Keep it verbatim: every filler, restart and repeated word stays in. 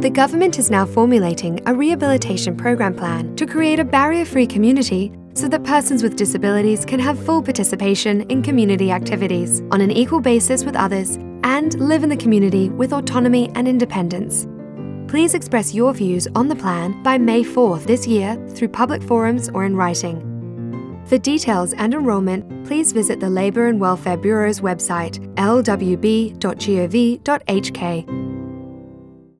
The government is now formulating a rehabilitation program plan to create a barrier-free community so that persons with disabilities can have full participation in community activities on an equal basis with others and live in the community with autonomy and independence. Please express your views on the plan by May fourth this year through public forums or in writing. For details and enrolment, please visit the Labour and Welfare Bureau's website l w b dot gov dot h k.